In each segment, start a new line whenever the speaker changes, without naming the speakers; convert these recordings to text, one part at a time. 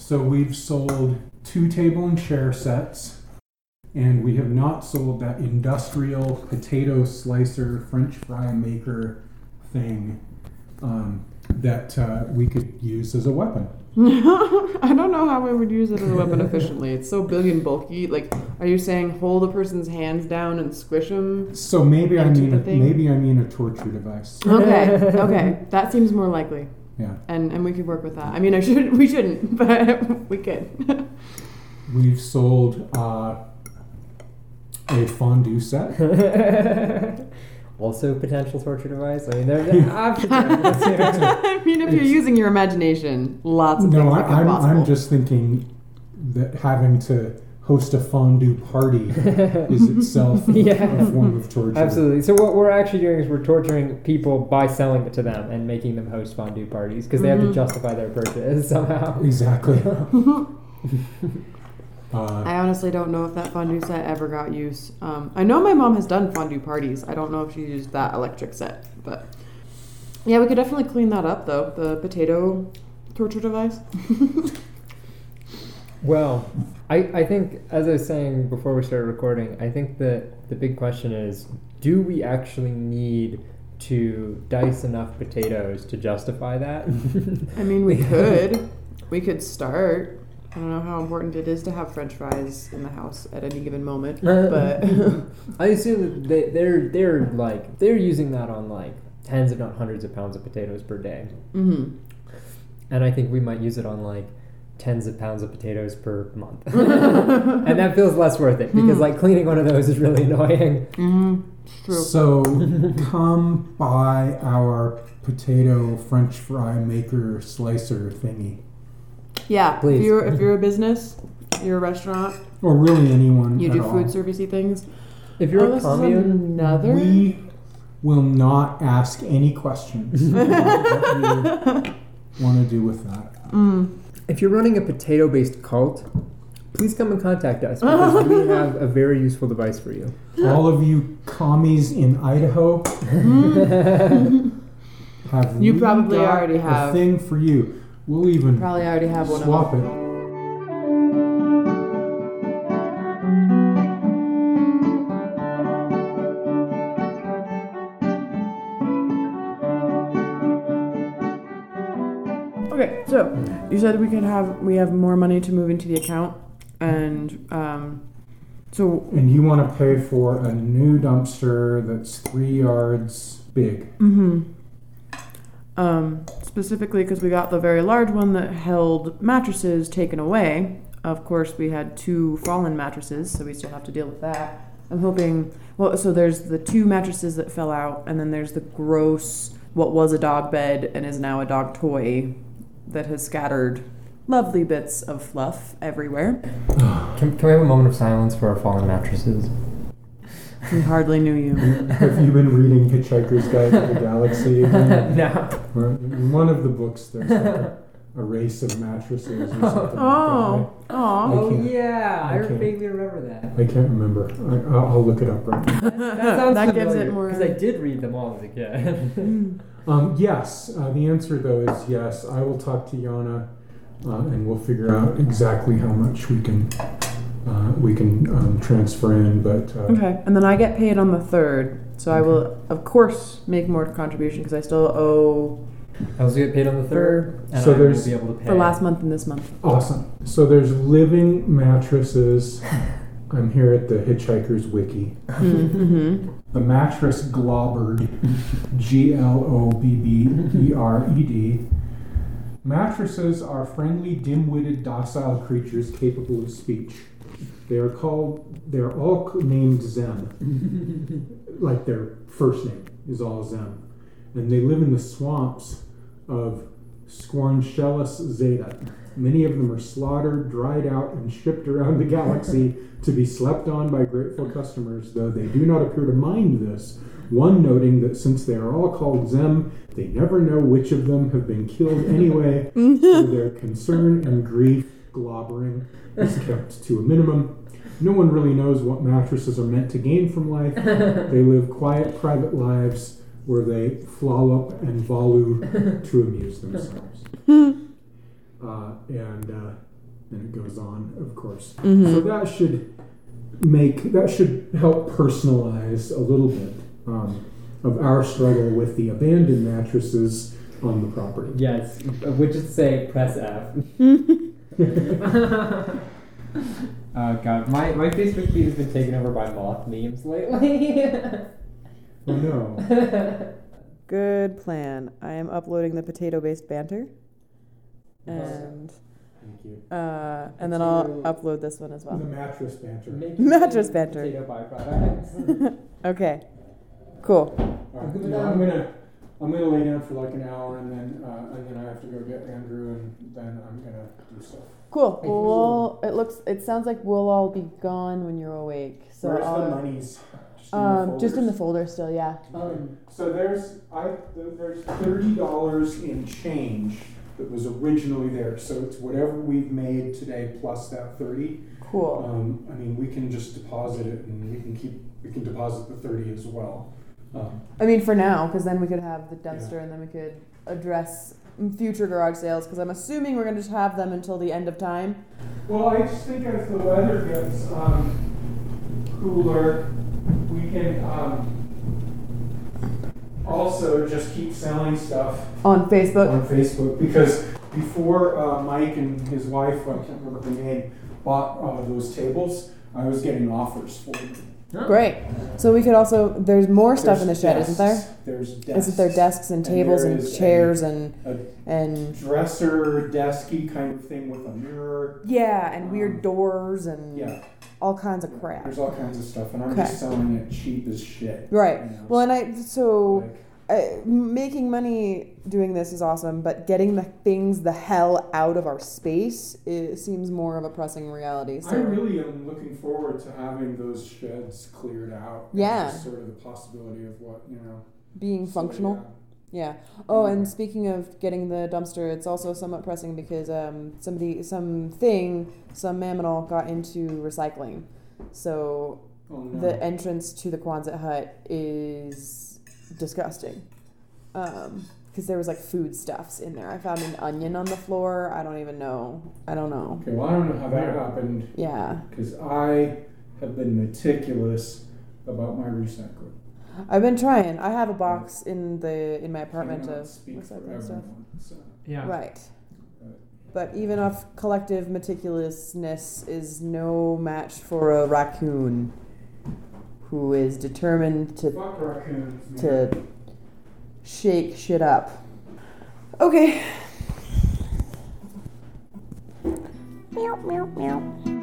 So we've sold 2 table and chair sets, and we have not sold that industrial potato slicer French fry maker thing that we could use as a weapon.
I don't know how we would use it as a weapon efficiently. It's so big and bulky. Like, are you saying hold a person's hands down and squish them?
So maybe I mean a torture device.
Okay, that seems more likely.
Yeah.
And we could work with that. I mean, we shouldn't, but we could.
We've sold a fondue set.
Also potential torture device. I mean, they're options.
I mean, if you're using your imagination, lots of things are possible.
I'm just thinking that having to host a fondue party is itself a form of torture.
Absolutely. So what we're actually doing is we're torturing people by selling it to them and making them host fondue parties because they have to justify their purchase somehow.
Exactly.
I honestly don't know if that fondue set ever got use. I know my mom has done fondue parties. I don't know if she used that electric set, but yeah, we could definitely clean that up though. The potato torture device.
Well, I think, as I was saying before we started recording, I think that the big question is, do we actually need to dice enough potatoes to justify that?
I mean, we could. We could start. I don't know how important it is to have French fries in the house at any given moment, but
I assume that they're using that on like tens if not hundreds of pounds of potatoes per day.
Mm-hmm.
And I think we might use it on like tens of pounds of potatoes per month. And that feels less worth it because like cleaning one of those is really annoying.
Mm-hmm. True.
So come buy our potato French fry maker slicer thingy.
Yeah,
please.
If you're a business, you're a restaurant,
or really anyone,
you
at
do
all.
food servicey things.
If you're a commune,
we will not ask any questions about what you want to do with that.
If you're running a potato-based cult, please come and contact us because we have a very useful device for you.
All of you commies in Idaho,
you probably already have
a thing for you. We'll even
probably already have one
swap
of
it.
them. Okay, so you said we have more money to move into the account, and
And you want to pay for a new dumpster that's 3 yards big.
Mm-hmm. Specifically because we got the very large one that held mattresses taken away. Of course, we had 2 fallen mattresses, so we still have to deal with that. I'm hoping, so there's the 2 mattresses that fell out, and then there's the gross, what was a dog bed and is now a dog toy that has scattered lovely bits of fluff everywhere.
Can we have a moment of silence for our fallen mattresses?
We hardly knew you.
Have you been reading Hitchhiker's Guide to the Galaxy again?
No.
In one of the books, there's like a race of mattresses or something.
Oh, yeah. I vaguely remember that.
I can't remember. I'll look it up right now.
That sounds
that
familiar,
gives it more.
because I did read them all as a kid.
Yes. The answer, though, is yes. I will talk to Yana, and we'll figure out exactly how much we can transfer in. But
okay, and then I get paid on the 3rd, so I will, of course, make more contribution because I still owe.
I also get paid on the 3rd, and
so
I
there's
will be able to pay
for last month and this month.
Awesome. So there's living mattresses. I'm here at the Hitchhiker's Wiki.
Mm-hmm.
The mattress Globbered, Globbered. Mattresses are friendly, dim-witted, docile creatures capable of speech. They're all named Zem. Like their first name is all Zem. And they live in the swamps of Squarnchellus Zeta. Many of them are slaughtered, dried out, and shipped around the galaxy to be slept on by grateful customers, though they do not appear to mind this, one noting that since they are all called Zem, they never know which of them have been killed anyway, so their concern and grief globbering is kept to a minimum. No one really knows what mattresses are meant to gain from life. They live quiet, private lives where they flollop and volue to amuse themselves. and it goes on, of course.
Mhm.
So that should help personalize a little bit of our struggle with the abandoned mattresses on the property.
Yes, would just say press F. Oh god, my Facebook feed has been taken over by moth memes lately.
Oh no.
Good plan. I am uploading the potato-based banter, and
Thank you.
and then I'll upload this one as
The
well.
mattress banter.
Mattress banter.
Potato byproducts.
Okay, cool.
All right, now I'm gonna lay down for like an hour, and then I have to go get Andrew, and then I'm gonna do stuff.
Cool. Well, it sounds like we'll all be gone when you're awake. So
Where's
I'll,
the monies?
just in the folder still, yeah.
So there's $30 in change that was originally there. So it's whatever we've made today plus that 30.
Cool.
I mean, we can just deposit it, and we can deposit the 30 as well.
I mean, for now, because then we could have the dumpster, and then we could address future garage sales. Because I'm assuming we're going to just have them until the end of time.
Well, I just think as the weather gets cooler, we can also just keep selling stuff
On Facebook.
on Facebook, because before Mike and his wife, I can't remember her name, bought those tables, I was getting offers for them.
Great. So we could also. There's more stuff in the shed,
There's
isn't there?
desks. There's desks.
Isn't there desks and
And
tables
there
and
is
chairs
a
and
dresser, desky kind of thing with a mirror.
yeah, and weird doors and
Yeah,
all kinds of crap.
there's all kinds of stuff, and I'm
Okay.
just selling it cheap as shit.
Right.
you know?
Well, and
Like,
making money doing this is awesome, but getting the things the hell out of our space seems more of a pressing reality.
I
So
really am looking forward to having those sheds cleared out. and
Yeah.
just sort of the possibility of what,
being
so,
functional. Yeah. Oh, and speaking of getting the dumpster, it's also somewhat pressing because some mammal got into recycling. So
Oh, no.
the entrance to the Quonset hut is disgusting. Because there was like foodstuffs in there. I found an onion on the floor. I don't know.
Okay, well, I don't know how that happened,
Yeah.
because I have been meticulous about my recycling.
I've been trying. I have a box in my apartment
Cannot
of
speak for
recycling stuff.
everyone, so.
Yeah.
Right. But even if collective meticulousness is no match for a raccoon who is determined
Fuck raccoons, man.
to shake shit up. Okay. Meow, meow, meow.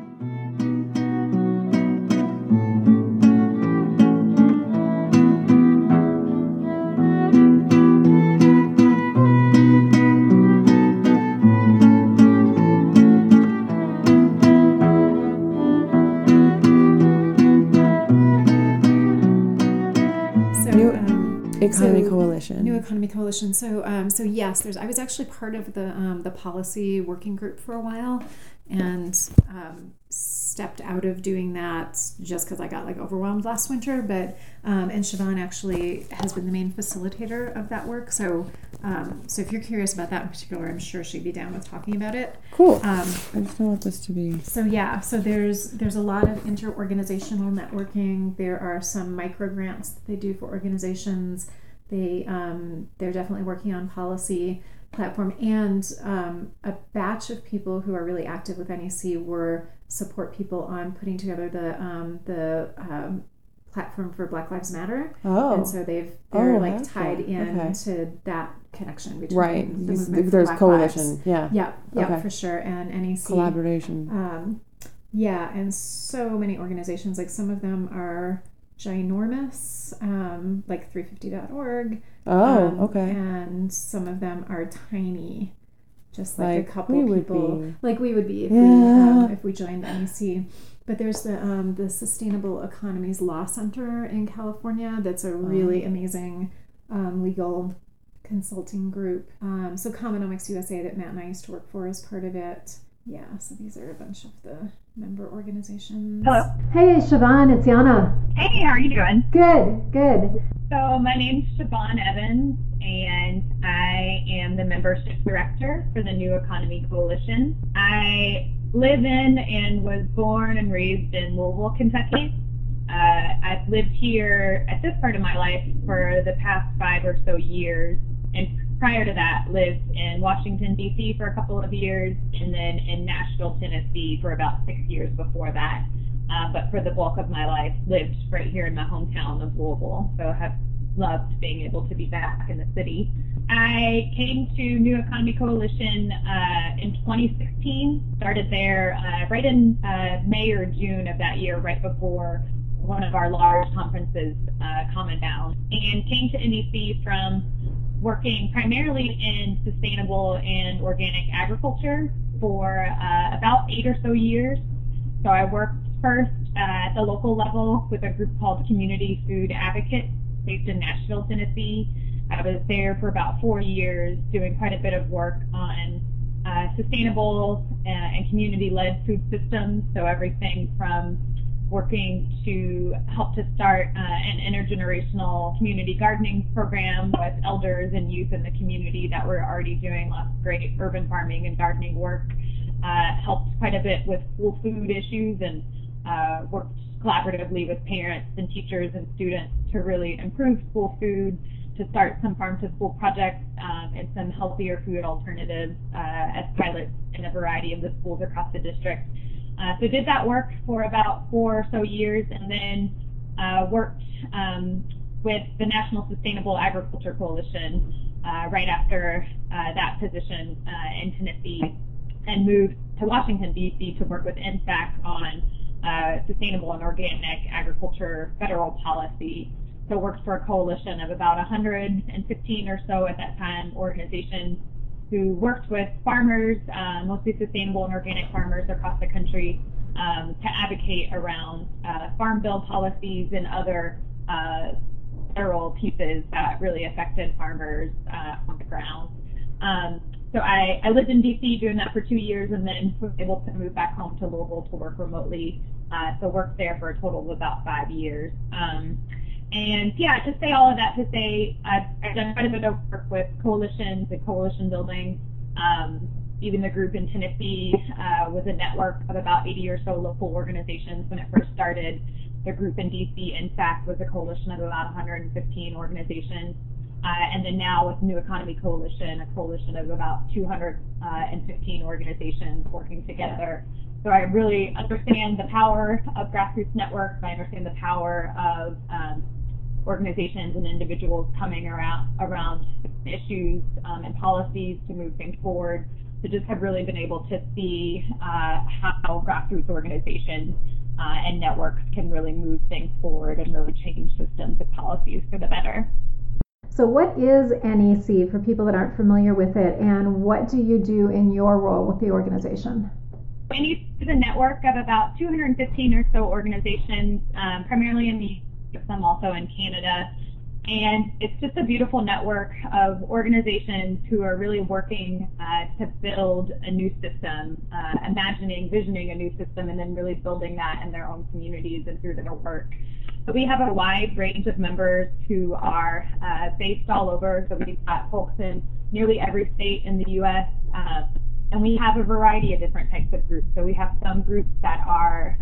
Economy Coalition.
New Economy Coalition. So yes, I was actually part of the policy working group for a while, and stepped out of doing that just because I got overwhelmed last winter. But and Siobhan actually has been the main facilitator of that work. So if you're curious about that in particular, I'm sure she'd be down with talking about it.
Cool. I just don't want this to be.
So there's a lot of inter-organizational networking. There are some micro grants that they do for organizations. They're definitely working on policy platform, and a batch of people who are really active with NEC were support people on putting together the platform for Black Lives Matter.
Oh.
And so they're
that's
tied
cool.
in
Okay.
to that connection between
Right.
the movement for
There's
Black
coalition.
Lives.
Yeah.
Yeah,
Okay.
for sure. And NEC.
Collaboration.
Yeah, and so many organizations, some of them are ginormous, like 350.org.
Okay.
And some of them are tiny, just
Like
a couple
we would
people.
be.
Like we would be
Yeah.
if we joined NEC. But there's the Sustainable Economies Law Center in California. That's a really amazing legal consulting group. So Commonomics USA that Matt and I used to work for is part of it. Yeah, so these are a bunch of the member organizations.
Hello.
Hey, Siobhan, it's Yana.
Hey, how are you doing?
Good.
So my name's Siobhan Evans, and I am the membership director for the New Economy Coalition. I live in and was born and raised in Louisville, Kentucky. I've lived here at this part of my life for the past 5 or so years, and prior to that lived in Washington, D.C. for a couple of years, and then in Nashville, Tennessee for about 6 years before that. But for the bulk of my life, lived right here in my hometown of Louisville, so have loved being able to be back in the city. I came to New Economy Coalition in 2016, started there right in May or June of that year, right before one of our large conferences, Common Down, and came to NEC from working primarily in sustainable and organic agriculture for about 8 or so years. So I worked first at the local level with a group called Community Food Advocates based in Nashville, Tennessee. I was there for about 4 years doing quite a bit of work on sustainable and community-led food systems, so everything from working to help to start an intergenerational community gardening program with elders and youth in the community that were already doing lots of great urban farming and gardening work. Helped quite a bit with school food issues and worked collaboratively with parents and teachers and students to really improve school food, to start some farm-to-school projects and some healthier food alternatives as pilots in a variety of the schools across the district. So did that work for about 4 or so years, and then worked with the National Sustainable Agriculture Coalition right after that position in Tennessee, and moved to Washington, D.C. to work with NSAC on sustainable and organic agriculture federal policy. So worked for a coalition of about 115 or so at that time organizations who worked with farmers, mostly sustainable and organic farmers across the country, to advocate around farm bill policies and other federal pieces that really affected farmers on the ground. So I lived in D.C. doing that for 2 years, and then was able to move back home to Louisville to work remotely. So worked there for a total of about 5 years. And yeah, to say all of that to say, I've done quite a bit of work with coalitions and coalition building. Even the group in Tennessee was a network of about 80 or so local organizations when it first started. The group in DC, NSAC, was a coalition of about 115 organizations. And then now with New Economy Coalition, a coalition of about 215 organizations working together. So I really understand the power of grassroots networks. I understand the power of organizations and individuals coming around issues and policies to move things forward. So just have really been able to see how grassroots organizations and networks can really move things forward and really change systems and policies for the better.
So what is NEC for people that aren't familiar with it, and what do you do in your role with the organization?
NEC is a network of about 215 or so organizations, primarily in the US, some also in Canada. And it's just a beautiful network of organizations who are really working to build a new system, visioning a new system, and then really building that in their own communities and through their work. So we have a wide range of members who are based all over. So we've got folks in nearly every state in the U.S., and we have a variety of different types of groups. So we have some groups that are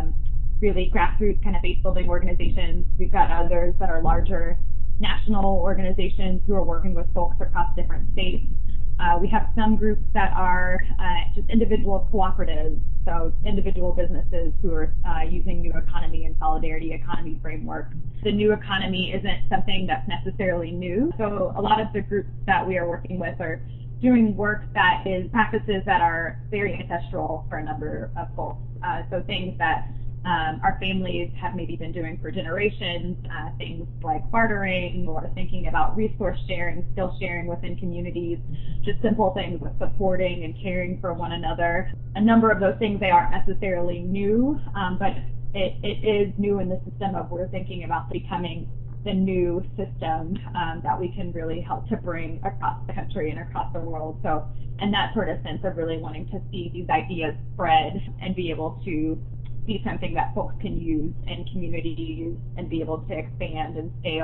really grassroots kind of base building organizations. We've got others that are larger national organizations who are working with folks across different states. We have some groups that are just individual cooperatives, so individual businesses who are using New Economy and Solidarity Economy frameworks. The New Economy isn't something that's necessarily new, so a lot of the groups that we are working with are doing work that is practices that are very ancestral for a number of folks. So things that our families have maybe been doing for generations, things like bartering or thinking about resource sharing, skill sharing within communities, just simple things like supporting and caring for one another. A number of those things, they aren't necessarily new, but it is new in the system of we're thinking about becoming the new system that we can really help to bring across the country and across the world. So, and that sort of sense of really wanting to see these ideas spread and be able to be something that folks can use in communities and be able to expand and scale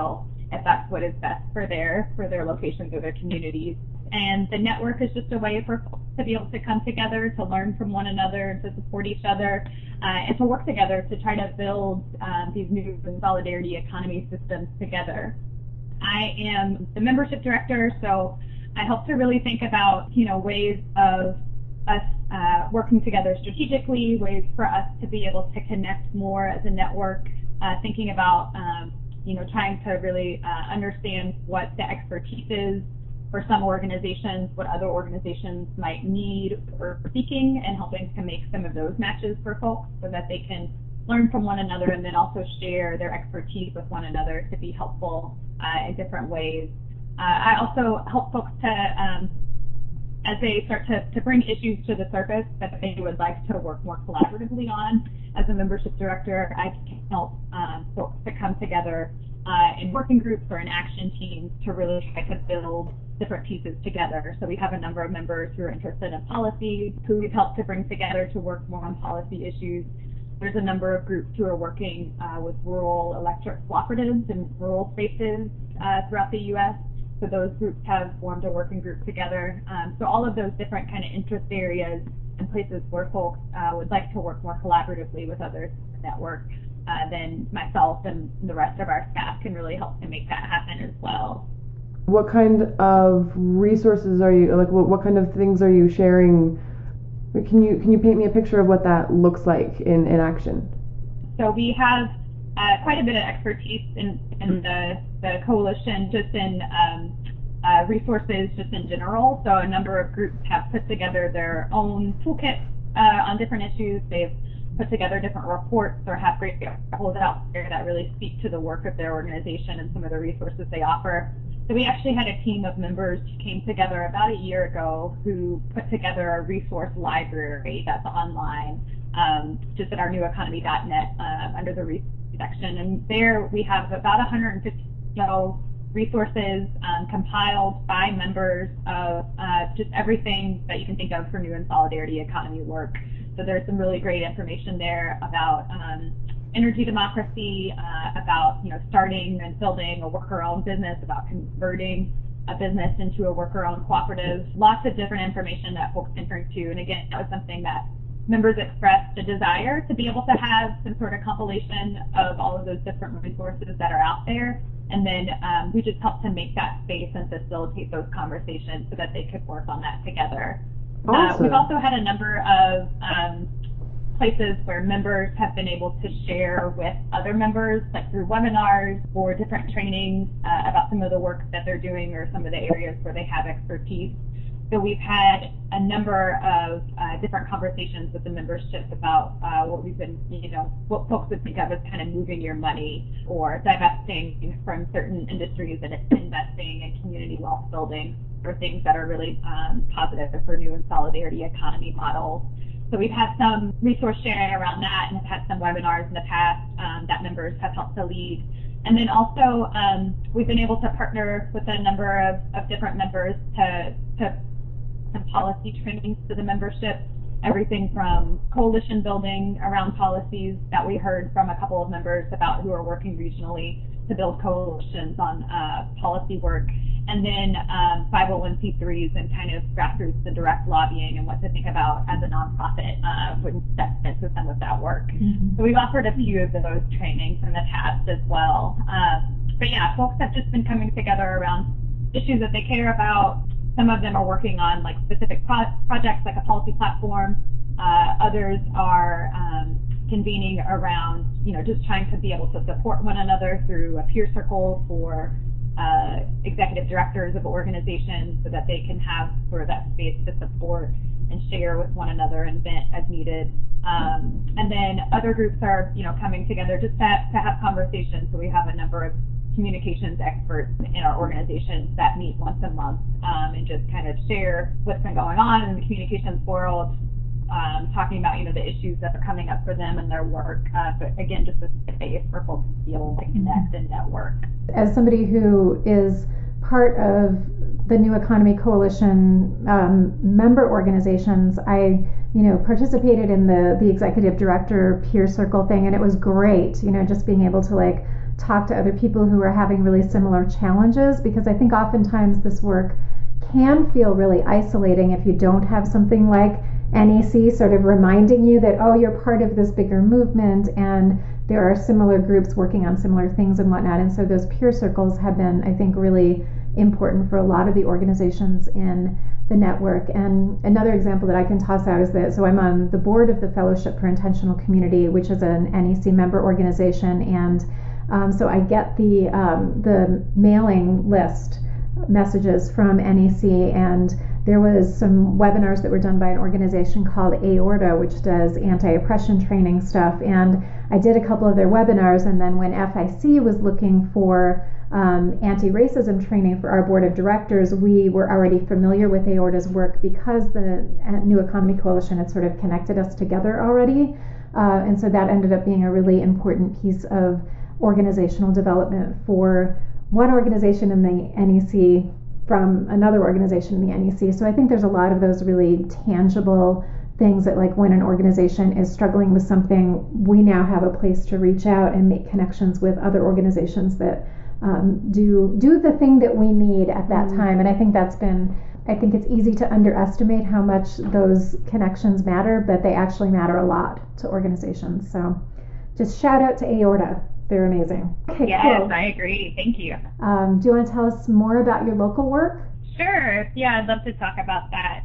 if that's what is best for their locations or their communities. And the network is just a way for folks to be able to come together, to learn from one another, to support each other, and to work together to try to build these new solidarity economy systems together. I am the membership director, so I help to really think about, ways of us working together strategically, ways for us to be able to connect more as a network, thinking about, trying to really understand what the expertise is for some organizations, what other organizations might need or seeking, and helping to make some of those matches for folks so that they can learn from one another and then also share their expertise with one another to be helpful in different ways. I also help folks to, as they start to bring issues to the surface that they would like to work more collaboratively on. As a membership director, I can help folks to come together in working groups or in action teams to really try to build different pieces together. So we have a number of members who are interested in policy, who we've helped to bring together to work more on policy issues. There's a number of groups who are working with rural electric cooperatives in rural spaces throughout the U.S. So those groups have formed a working group together. So all of those different kind of interest areas and places where folks would like to work more collaboratively with others in the network, then myself and the rest of our staff can really help to make that happen as well.
What kind of resources are you, like what kind of things are you sharing? Can you paint me a picture of what that looks like in action?
So we have quite a bit of expertise in the coalition, just in resources just in general. So a number of groups have put together their own toolkits on different issues. They've put together different reports or have great articles out there that really speak to the work of their organization and some of the resources they offer. So we actually had a team of members who came together about a year ago who put together a resource library that's online, just at our neweconomy.net under the resource section. And there we have about 150 resources compiled by members of just everything that you can think of for new and solidarity economy work. So there's some really great information there about energy democracy, about starting and building a worker-owned business, about converting a business into a worker-owned cooperative. Lots of different information that folks can turn to. And again, that was something that members expressed a desire to be able to have some sort of compilation of all of those different resources that are out there. And then we just helped to make that space and facilitate those conversations so that they could work on that together.
Awesome.
We've also had a number of places where members have been able to share with other members, like through webinars or different trainings about some of the work that they're doing or some of the areas where they have expertise. So we've had a number of different conversations with the membership about what we've been, what folks would think of as kind of moving your money or divesting from certain industries and investing in community wealth building, or things that are really positive for new and solidarity economy models. So we've had some resource sharing around that and have had some webinars in the past that members have helped to lead. And then also we've been able to partner with a number of different members to some policy trainings to the membership, everything from coalition building around policies that we heard from a couple of members about who are working regionally to build coalitions on policy work, and then 501c3s and kind of grassroots and direct lobbying and what to think about as a nonprofit when that fits with some of that work. Mm-hmm. So we've offered a few of those trainings in the past as well. But yeah, folks have just been coming together around issues that they care about. Some of them are working on like specific projects like a policy platform. Others are convening around, just trying to be able to support one another through a peer circle for executive directors of organizations so that they can have sort of that space to support and share with one another and vent as needed. And then other groups are, coming together just to have conversations. So we have a number of communications experts in our organizations that meet once a month and just kind of share what's been going on in the communications world, talking about the issues that are coming up for them and their work. But again, just a space for folks to be able to connect and network.
As somebody who is part of the New Economy Coalition member organizations, I participated in the executive director peer circle thing, and it was great. Just being able to talk to other people who are having really similar challenges, because I think oftentimes this work can feel really isolating if you don't have something like NEC sort of reminding you that, oh, you're part of this bigger movement and there are similar groups working on similar things and whatnot. And so those peer circles have been, I think, really important for a lot of the organizations in the network. And another example that I can toss out is that, so I'm on the board of the Fellowship for Intentional Community, which is an NEC member organization, and so I get the mailing list messages from NEC, and there was some webinars that were done by an organization called Aorta, which does anti-oppression training stuff, and I did a couple of their webinars, and then when FIC was looking for anti-racism training for our board of directors, we were already familiar with Aorta's work because the New Economy Coalition had sort of connected us together already, and so that ended up being a really important piece of organizational development for one organization in the NEC from another organization in the NEC. So I think there's a lot of those really tangible things that, like, when an organization is struggling with something, we now have a place to reach out and make connections with other organizations that do the thing that we need at that time. And I think it's easy to underestimate how much those connections matter, but they actually matter a lot to organizations. So just shout out to Aorta. They're amazing. Okay,
yes,
cool.
I agree. Thank you.
Do you want to tell us more about your local work?
Sure. Yeah, I'd love to talk about that.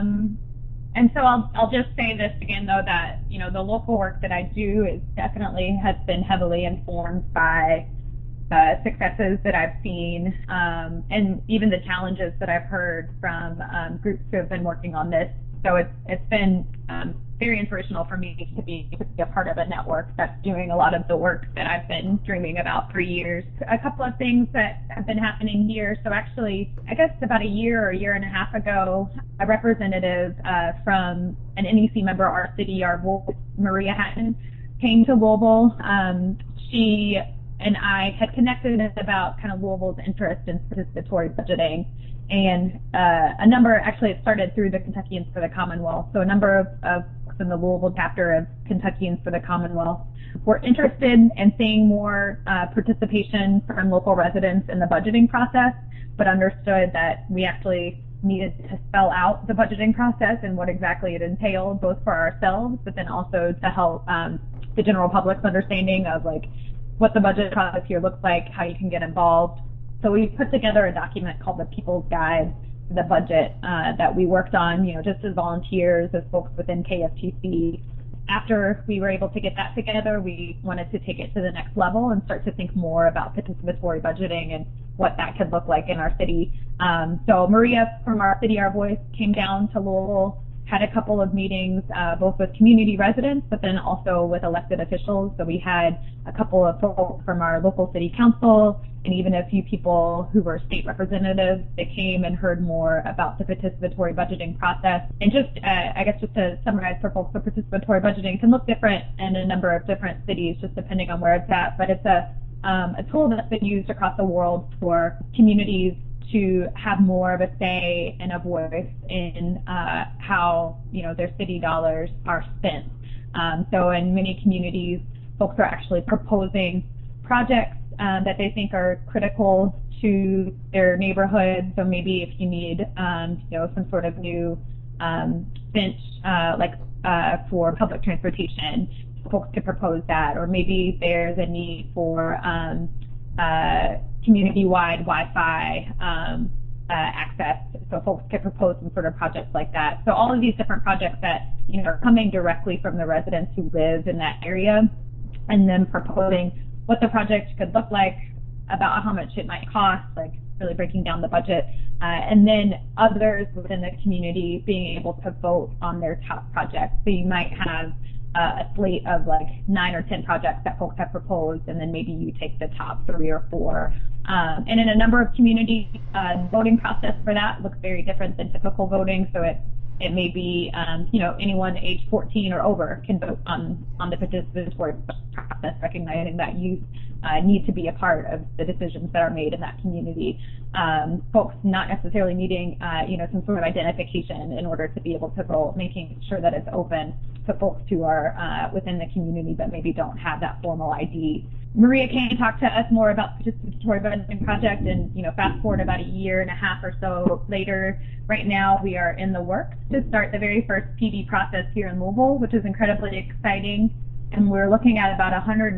And so I'll just say this again, though, that, you know, the local work that I do has been heavily informed by successes that I've seen, and even the challenges that I've heard from groups who have been working on this. So it's been very inspirational for me to be a part of a network that's doing a lot of the work that I've been dreaming about for years. A couple of things that have been happening here. So actually, I guess about a year and a half ago, a representative from an NEC member, our city, our voice, Maria Hatton, came to Louisville. She and I had connected about kind of Louisville's interest in participatory budgeting. And it started through the Kentuckians for the Commonwealth. So a number of folks in the Louisville chapter of Kentuckians for the Commonwealth were interested in seeing more participation from local residents in the budgeting process, but understood that we actually needed to spell out the budgeting process and what exactly it entailed, both for ourselves, but then also to help the general public's understanding of, like, what the budget process here looks like, how you can get involved. So we put together a document called the People's Guide to the Budget that we worked on, you know, just as volunteers, as folks within KFTC. After we were able to get that together, we wanted to take it to the next level and start to think more about participatory budgeting and what that could look like in our city. So Maria from our city, Our Voice, came down to Louisville, had a couple of meetings, both with community residents, but then also with elected officials. So we had a couple of folks from our local city council and even a few people who were state representatives that came and heard more about the participatory budgeting process. And just, I guess just to summarize for folks, the participatory budgeting can look different in a number of different cities, just depending on where it's at. But it's a tool that's been used across the world for communities to have more of a say and a voice in how, you know, their city dollars are spent. So in many communities, folks are actually proposing projects that they think are critical to their neighborhood. So maybe if you need, you know, some sort of new bench, for public transportation, folks could propose that. Or maybe there's a need for community-wide Wi-Fi access, so folks could propose some sort of projects like that. So all of these different projects that, you know, are coming directly from the residents who live in that area, and then proposing what the project could look like, about how much it might cost, like really breaking down the budget, and then others within the community being able to vote on their top projects. So you might have a slate of like 9 or 10 projects that folks have proposed, and then maybe you take the top 3 or 4. And in a number of communities, the voting process for that looks very different than typical voting. So it may be, you know, anyone age 14 or over can vote on the participatory process, recognizing that youth need to be a part of the decisions that are made in that community. Folks not necessarily needing, you know, some sort of identification in order to be able to vote, making sure that it's open to folks who are within the community but maybe don't have that formal ID. Maria can talk to us more about the participatory budgeting project, and fast forward about a year and a half or so later, right now we are in the works to start the very first PD process here in Louisville, which is incredibly exciting, and we're looking at about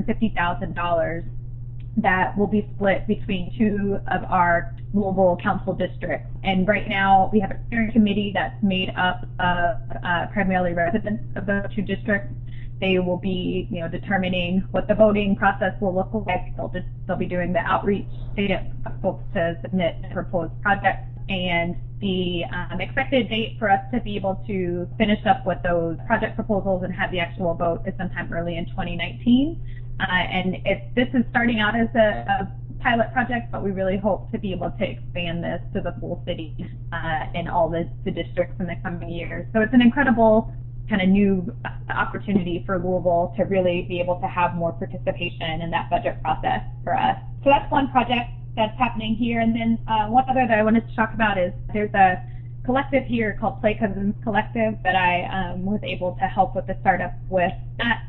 $150,000 that will be split between two of our Louisville council districts. And right now we have a steering committee that's made up of primarily residents of those two districts. They will be, determining what the voting process will look like. They'll be doing the outreach to get folks to submit proposed projects. And the expected date for us to be able to finish up with those project proposals and have the actual vote is sometime early in 2019. And this is starting out as a pilot project, but we really hope to be able to expand this to the full city and all the districts in the coming years. So it's an incredible kind of new opportunity for Louisville to really be able to have more participation in that budget process for us. So that's one project that's happening here. And then one other that I wanted to talk about is there's a collective here called Play Cousins Collective that I was able to help with the startup with. That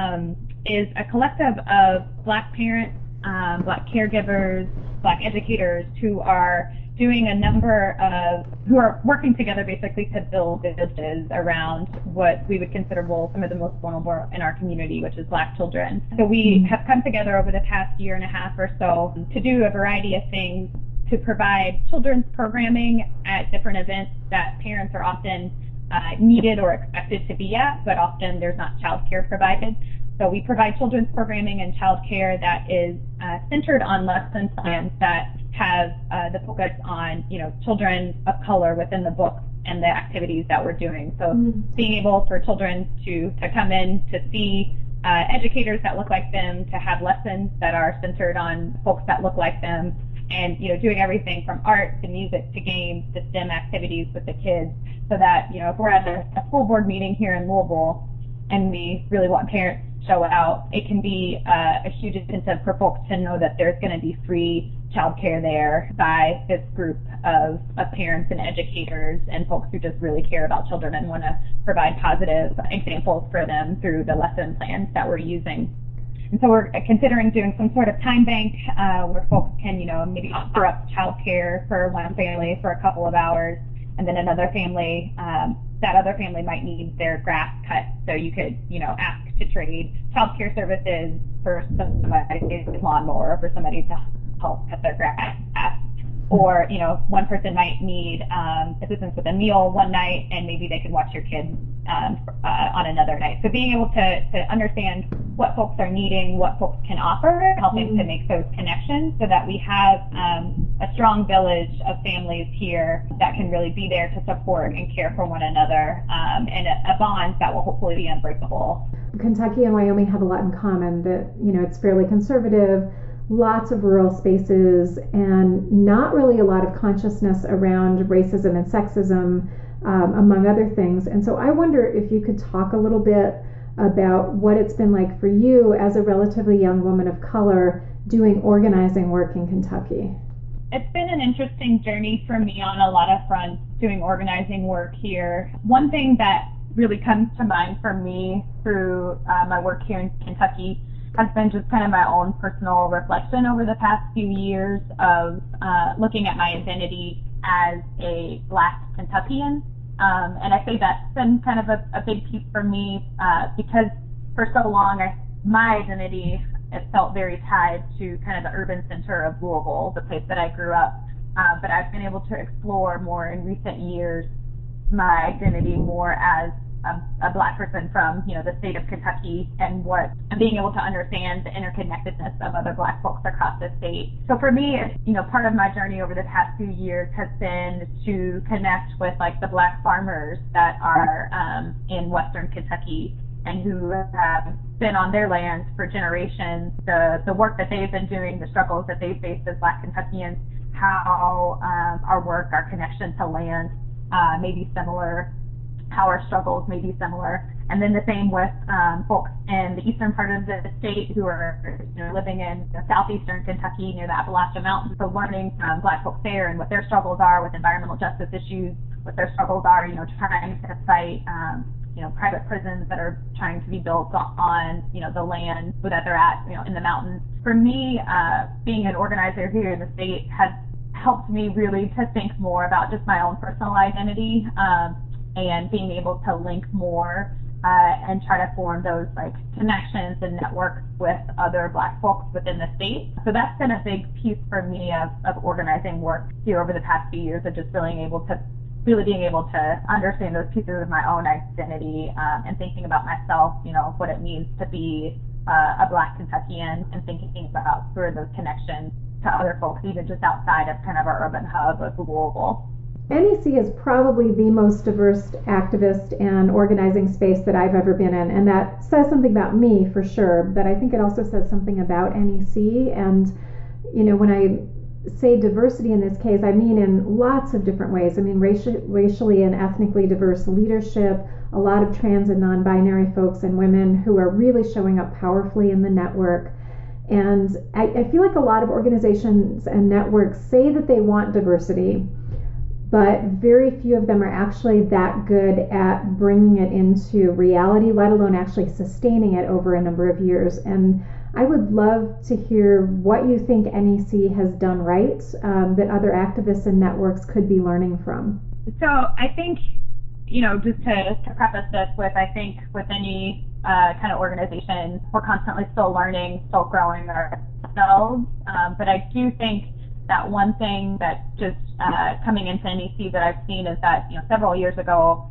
is a collective of Black parents, Black caregivers, Black educators who are doing a number of, who are working together basically to build villages around what we would consider some of the most vulnerable in our community, which is Black children. So we have come together over the past year and a half or so to do a variety of things to provide children's programming at different events that parents are often needed or expected to be at, but often there's not childcare provided. So we provide children's programming and childcare that is centered on lesson plans that have the focus on, children of color within the books and the activities that we're doing. So being able for children to come in to see educators that look like them, to have lessons that are centered on folks that look like them, and doing everything from art to music to games to STEM activities with the kids, so that if we're at a school board meeting here in Louisville and we really want parents to show out, it can be a huge incentive for folks to know that there's going to be free childcare there by this group of parents and educators and folks who just really care about children and want to provide positive examples for them through the lesson plans that we're using. And so we're considering doing some sort of time bank where folks can, maybe offer up childcare for one family for a couple of hours, and then another family, that other family might need their grass cut. So you could, ask to trade childcare services for somebody's lawnmower or for somebody to help cut their grass. Or, one person might need assistance with a meal one night, and maybe they could watch your kids on another night. So being able to understand what folks are needing, what folks can offer, helping to make those connections so that we have a strong village of families here that can really be there to support and care for one another, and a bond that will hopefully be unbreakable.
Kentucky and Wyoming have a lot in common, that, it's fairly conservative, lots of rural spaces, and not really a lot of consciousness around racism and sexism, among other things. And so I wonder if you could talk a little bit about what it's been like for you as a relatively young woman of color doing organizing work in Kentucky.
It's been an interesting journey for me on a lot of fronts doing organizing work here. One thing that really comes to mind for me through my work here in Kentucky has been just kind of my own personal reflection over the past few years of looking at my identity as a Black Kentuckian. And I say that's been kind of a big piece for me because for so long my identity has felt very tied to kind of the urban center of Louisville, the place that I grew up. But I've been able to explore more in recent years my identity more as a Black person from, the state of Kentucky, and being able to understand the interconnectedness of other Black folks across the state. So for me, part of my journey over the past few years has been to connect with the Black farmers that are in Western Kentucky and who have been on their lands for generations, the work that they've been doing, the struggles that they've faced as Black Kentuckians, how our work, our connection to land may be similar, how our struggles may be similar. And then the same with folks in the eastern part of the state who are living in southeastern Kentucky near the Appalachian Mountains. So learning from Black folks there and what their struggles are with environmental justice issues, what their struggles are, trying to fight private prisons that are trying to be built on, the land that they're at, in the mountains. For me, being an organizer here in the state has helped me really to think more about just my own personal identity, and being able to link more and try to form those connections and networks with other Black folks within the state. So that's been a big piece for me of organizing work here over the past few years, of just really being able to understand those pieces of my own identity, and thinking about myself, what it means to be a Black Kentuckian, and thinking about sort of those connections to other folks, even just outside of kind of our urban hub of Louisville.
NEC is probably the most diverse activist and organizing space that I've ever been in, and that says something about me for sure, but I think it also says something about NEC. And when I say diversity in this case, I mean in lots of different ways. I mean racially and ethnically diverse leadership, a lot of trans and non-binary folks and women who are really showing up powerfully in the network. And I feel like a lot of organizations and networks say that they want diversity, but very few of them are actually that good at bringing it into reality, let alone actually sustaining it over a number of years. And I would love to hear what you think NEC has done right, that other activists and networks could be learning from.
So I think, just to preface this with, I think with any kind of organization, we're constantly still learning, still growing ourselves. But I do think that one thing that just coming into NEC that I've seen is that, several years ago,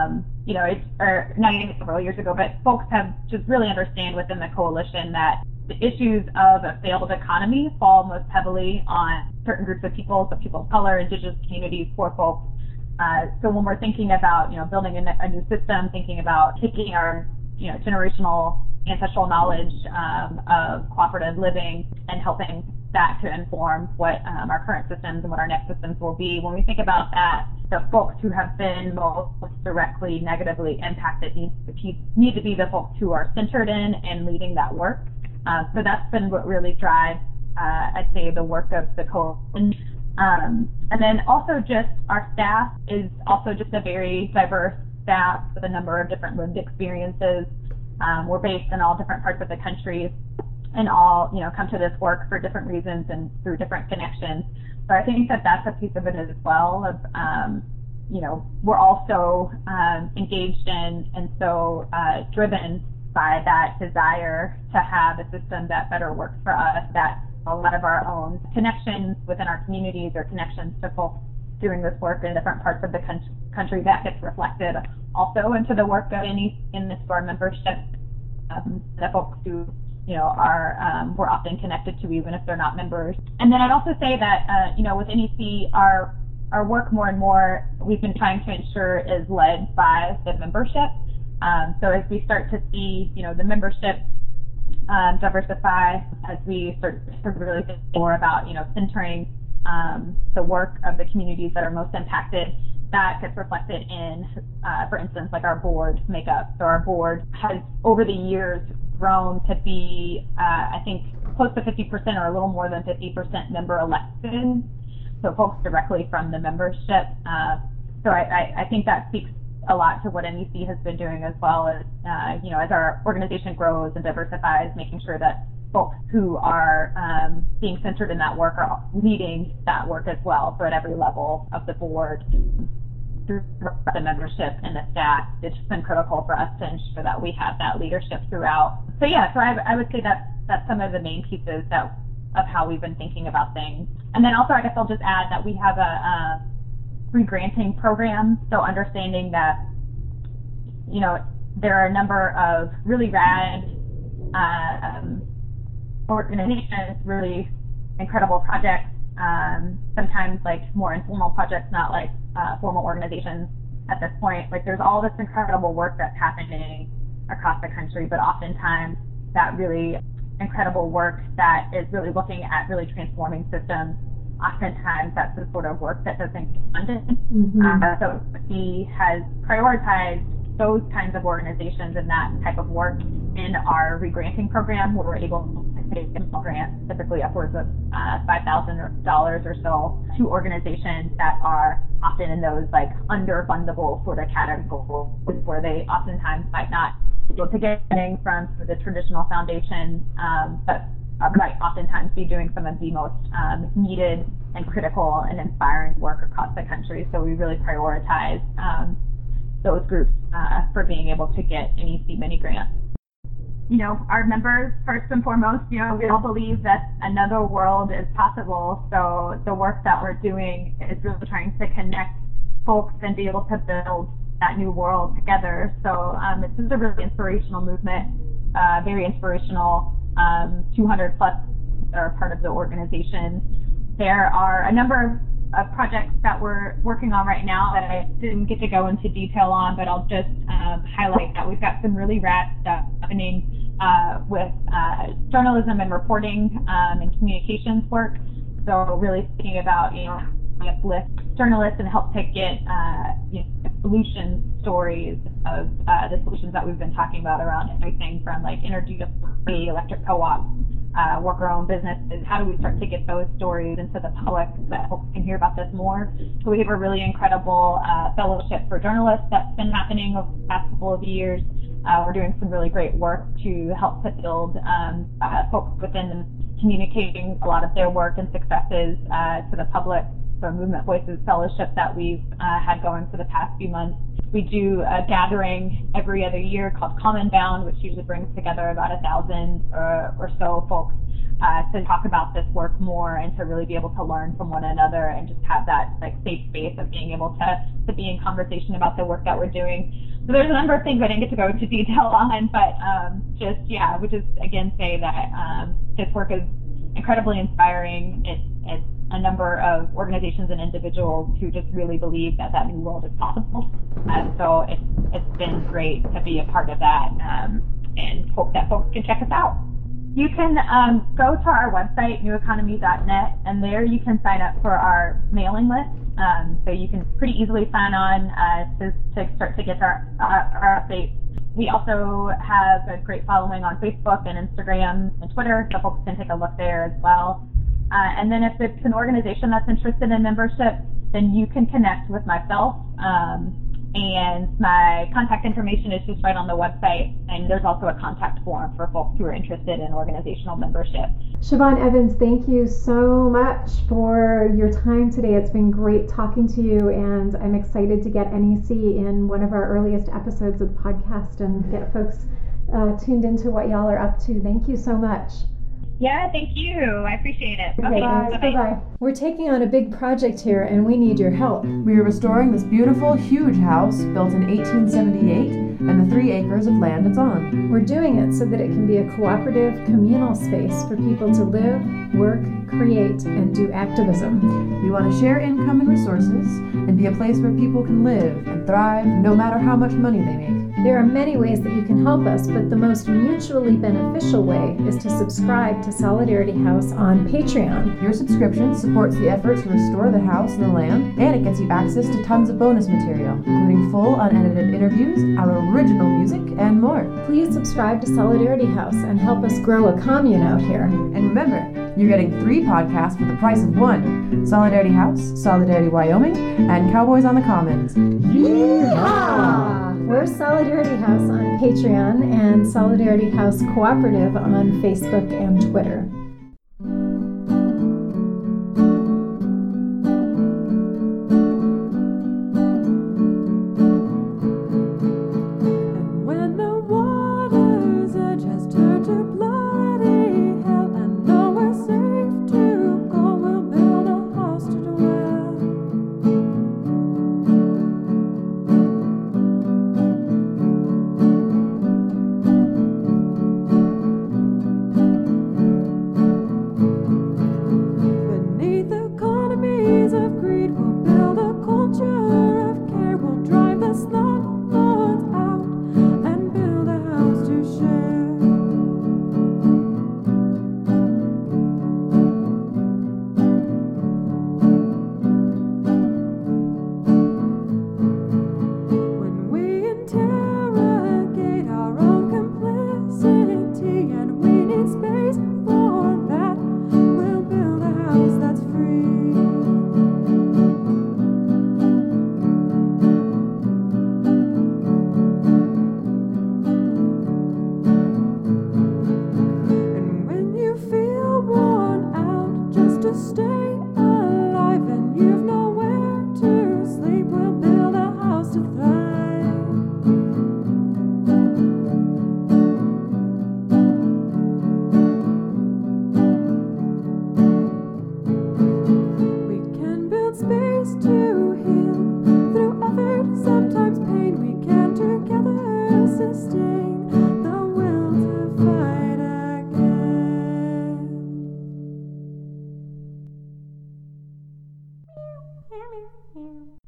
or not even several years ago, but folks have just really understand within the coalition that the issues of a failed economy fall most heavily on certain groups of people, so people of color, indigenous communities, poor folks. So when we're thinking about, building a new system, thinking about taking our, generational ancestral knowledge of cooperative living and helping that to inform what our current systems and what our next systems will be. When we think about that, the folks who have been most directly negatively impacted need to be the folks who are centered in and leading that work. So that's been what really drives, I'd say, the work of the coalition. And then also just our staff is also just a very diverse staff with a number of different lived experiences. We're based in all different parts of the country, and all come to this work for different reasons and through different connections. So I think that that's a piece of it as well. Of we're also engaged in and so driven by that desire to have a system that better works for us. That a lot of our own connections within our communities or connections to folks doing this work in different parts of the country, that gets reflected also into the work of in the store membership. The folks who are we're often connected to, even if they're not members. And then I'd also say that with NEC, our work more and more we've been trying to ensure is led by the membership. So as we start to see the membership diversify, as we start to really think more about centering the work of the communities that are most impacted, that gets reflected in, for instance, like our board makeup. So our board has over the years grown to be, I think, close to 50% or a little more than 50% member elected. So folks directly from the membership. So I think that speaks a lot to what NEC has been doing, as well as, as our organization grows and diversifies, making sure that folks who are being centered in that work are leading that work as well. So at every level of the board, through the membership and the staff, it's been critical for us to ensure that we have that leadership throughout. So yeah, so I would say that's some of the main pieces of how we've been thinking about things. And then also, I guess I'll just add that we have a free granting program. So understanding that, there are a number of really rad organizations, really incredible projects, sometimes like more informal projects, not like formal organizations at this point. Like there's all this incredible work that's happening across the country, but oftentimes that really incredible work that is really looking at really transforming systems, oftentimes that's the sort of work that doesn't get funded. So he has prioritized those kinds of organizations and that type of work in our regranting program, where we're able to take grants, typically upwards of $5,000 or so, to organizations that are often in those like underfundable sort of categories where they oftentimes might not be able to get funding from the traditional foundation, but might oftentimes be doing some of the most needed and critical and inspiring work across the country. So we really prioritize those groups for being able to get NEC mini grants. You know, our members, first and foremost, you know, we all believe that another world is possible. So the work that we're doing is really trying to connect folks and be able to build that new world together. So it's just a really inspirational movement, very inspirational. 200 plus are part of the organization. There are a number of projects that we're working on right now that I didn't get to go into detail on, but I'll just highlight that we've got some really rad stuff happening with journalism and reporting and communications work. So really thinking about, you know, uplift journalists and help to get you know, solution stories of the solutions that we've been talking about around everything from like energy to electric co-ops, worker-owned businesses. How do we start to get those stories into the public so that folks can hear about this more? So we have a really incredible fellowship for journalists that's been happening over the past couple of years. We're doing some really great work to help to build folks within them communicating a lot of their work and successes to the public. So Movement Voices Fellowship that we've had going for the past few months. We do a gathering every other year called Common Bound, which usually brings together about 1,000 or so folks to talk about this work more and to really be able to learn from one another and just have that like safe space of being able to be in conversation about the work that we're doing. So there's a number of things I didn't get to go into detail on, but I would just again say that this work is incredibly inspiring. It's a number of organizations and individuals who just really believe that that new world is possible. So it's been great to be a part of that and hope that folks can check us out. You can go to our website, neweconomy.net, and there you can sign up for our mailing list. So you can pretty easily sign on to start to get our updates. We also have a great following on Facebook and Instagram and Twitter, so folks can take a look there as well. And then if it's an organization that's interested in membership, then you can connect with myself. And my contact information is just right on the website. And there's also a contact form for folks who are interested in organizational membership.
Siobhan Evans, thank you so much for your time today. It's been great talking to you, and I'm excited to get NEC in one of our earliest episodes of the podcast and get folks tuned into what y'all are up to. Thank you so much.
Yeah, thank you. I appreciate it.
Okay,
Bye.
bye-bye. We're taking on a big project here, and we need your help.
We are restoring this beautiful, huge house built in 1878 and the 3 acres of land it's on.
We're doing it so that it can be a cooperative, communal space for people to live, work, create, and do activism.
We want to share income and resources and be a place where people can live and thrive no matter how much money they make.
There are many ways that you can help us, but the most mutually beneficial way is to subscribe to Solidarity House on Patreon.
Your subscription supports the effort to restore the house and the land, and it gets you access to tons of bonus material, including full unedited interviews, our original music, and more.
Please subscribe to Solidarity House and help us grow a commune out here.
And remember, you're getting 3 podcasts for the price of 1. Solidarity House, Solidarity Wyoming, and Cowboys on the Commons.
Yeehaw! We're Solidarity House on Patreon and Solidarity House Cooperative on Facebook and Twitter.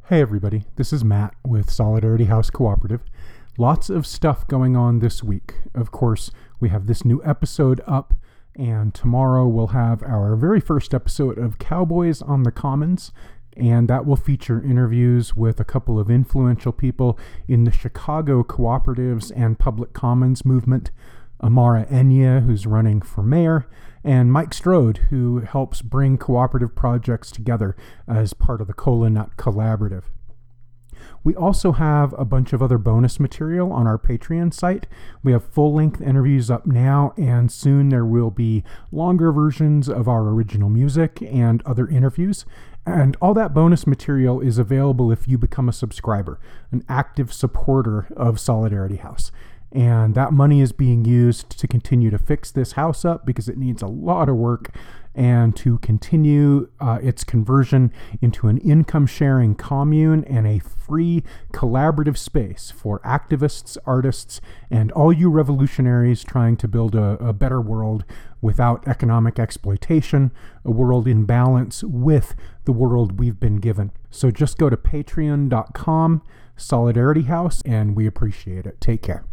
Hey everybody, this is Matt with Solidarity House Cooperative. Lots of stuff going on this week. Of course, we have this new episode up, and tomorrow we'll have our very first episode of Cowboys on the Commons, and that will feature interviews with a couple of influential people in the Chicago cooperatives and public commons movement. Amara Enya, who's running for mayor, and Mike Strode, who helps bring cooperative projects together as part of the Cola Nut Collaborative. We also have a bunch of other bonus material on our Patreon site. We have full-length interviews up now, and soon there will be longer versions of our original music and other interviews. And all that bonus material is available if you become a subscriber, an active supporter of Solidarity House. And that money is being used to continue to fix this house up because it needs a lot of work, and to continue its conversion into an income-sharing commune and a free collaborative space for activists, artists, and all you revolutionaries trying to build a better world without economic exploitation, a world in balance with the world we've been given. So just go to patreon.com, Solidarity House, and we appreciate it. Take care.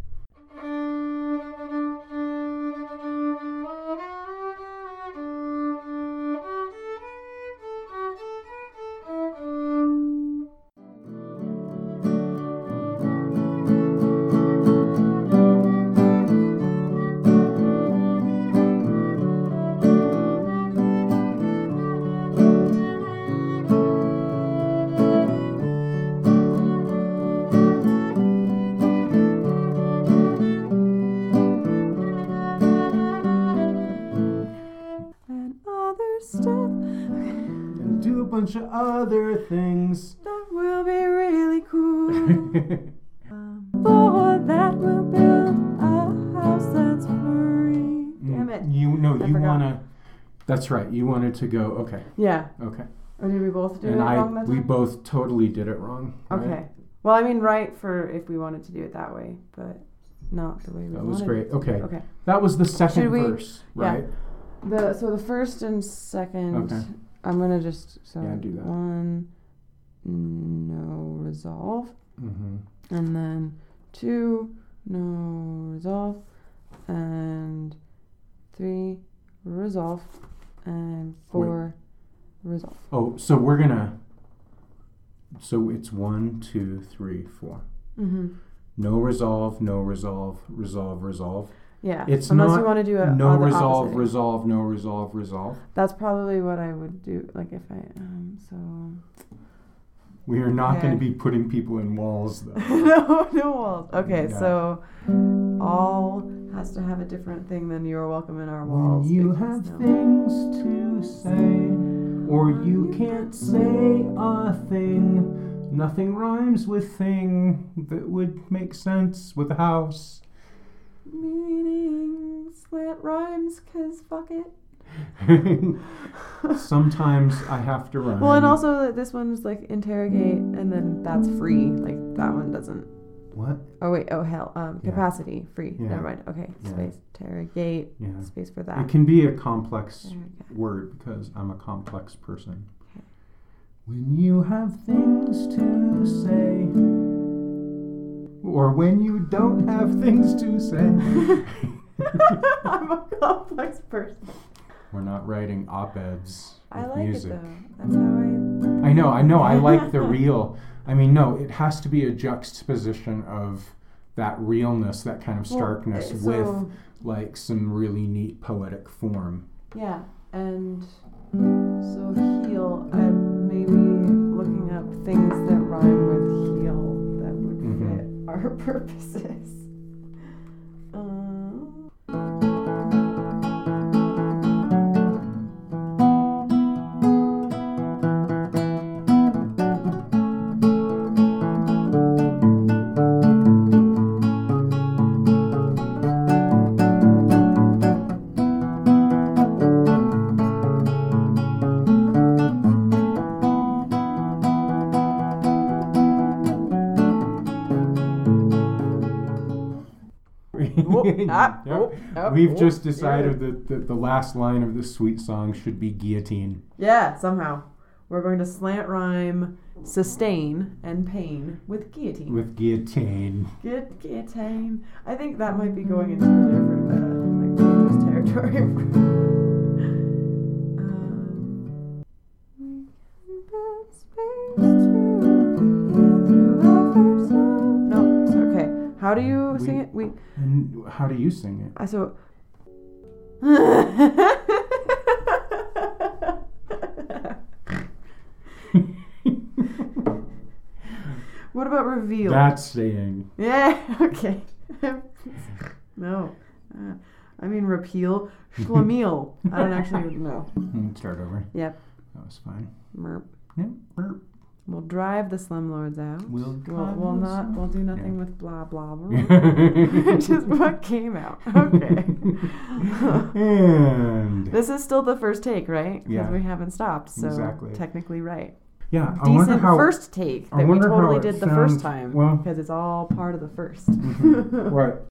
Bunch of other things
that will be really cool. For that we'll build a house that's free. Damn it.
You wanna. That's right. You wanted to go. Okay.
Yeah.
Okay.
Or did we both do it wrong that time?
We both totally did it wrong. Right?
Okay. Well, I mean, right for if we wanted to do it that way, but not the way we wanted.
That was great. Okay.
Okay.
That was the second
Should we-
verse, right?
So the first and second.
Okay.
I'm gonna just
do that.
1, no resolve,
Mm-hmm.
and then 2, no resolve, and 3, resolve, and 4, resolve.
Oh, so we're gonna. So it's 1, 2, 3, 4.
Mm-hmm.
No resolve, no resolve, resolve, resolve.
Yeah.
It's
unless
not
you want to do it.
no
the
resolve,
opposite.
resolve, no resolve, resolve.
That's probably what I would do. Like if I so.
We are not
Okay.
going to be putting people in walls, though.
no walls. Okay,
Yeah.
so all has to have a different thing than "You're welcome in our walls."
When you
because
have
no.
things to say, or you can't say a thing, nothing rhymes with thing that would make sense with a house.
Meanings that rhymes, 'cause fuck it.
Sometimes I have to rhyme.
Well, and also this one's like interrogate, and then that's free. Like that one doesn't.
What?
Oh wait. Oh hell. Capacity free.
Yeah.
Never mind. Okay.
Yeah.
Space. Interrogate.
Yeah.
Space for that.
It can be a complex
Interrogate.
word because I'm a complex person.
Okay.
When you have things to say, or when you don't have things to say.
I'm a complex person.
We're not writing op-eds with
I like
music.
it though. That's how
I know. I like the real. I mean, no, it has to be a juxtaposition of that realness, that kind of starkness with like some really neat poetic form.
Yeah, and so heal. I'm maybe looking up things that rhyme with heal that would fit our purposes.
We've just decided that the last line of this sweet song should be guillotine.
Yeah, somehow. We're going to slant rhyme sustain and pain with guillotine.
With guillotine.
Guillotine. I think that might be going into a different, like, dangerous territory. No, it's okay. How do you sing it?
And how do you sing it?
So. What about reveal?
That's saying.
Yeah, okay. No. I mean repeal. Schlemiel. I don't actually know.
Start over.
Yep.
That was fine.
Merp.
Yep. Burp.
We'll drive the slumlords out.
We'll
do nothing
Yeah.
with blah blah blah. Just what came out. Okay.
And
This is still the first take, right? Because
Yeah.
we haven't stopped, so
Exactly.
technically right.
yeah, I wonder
Decent
how.
first take
I
that we
wonder how
totally
it
did the first
sounds-
time
well-
because it's all part of the first.
Right.